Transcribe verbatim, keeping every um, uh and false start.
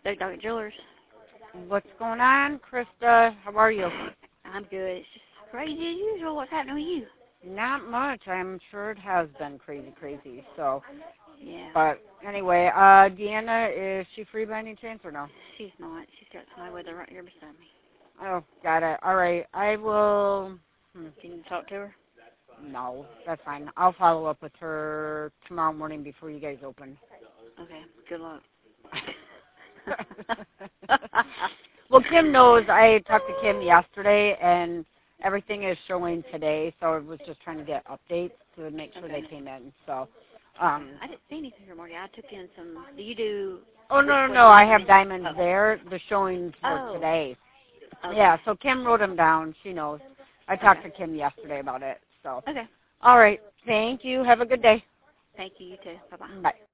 Big Dog Jewelers. What's going on, Krista? How are you? I'm good. It's just crazy as usual. What's happening with you? Not much. I'm sure it has been crazy, crazy. So, Yeah. but anyway, uh, Deanna, is she free by any chance or no? She's not. She's got somebody with her right here beside me. Oh, got it. All right. I will. Hmm. Can you talk to her? No, that's fine. I'll follow up with her tomorrow morning before you guys open. Okay. Good luck. Well, Kim knows. I talked to Kim yesterday, and everything is showing today, so I was just trying to get updates to make sure Okay. they came in. So, um, I didn't see anything here, Marty. I took in some. Do you do? oh, no, no, what no, do I you have do? diamonds Oh. there. The showings for Oh. today. Okay. Yeah, so Kim wrote them down. She knows. I talked Okay. to Kim yesterday about it. So, Okay. all right. Thank you. Have a good day. Thank you. You too. Bye bye. Bye.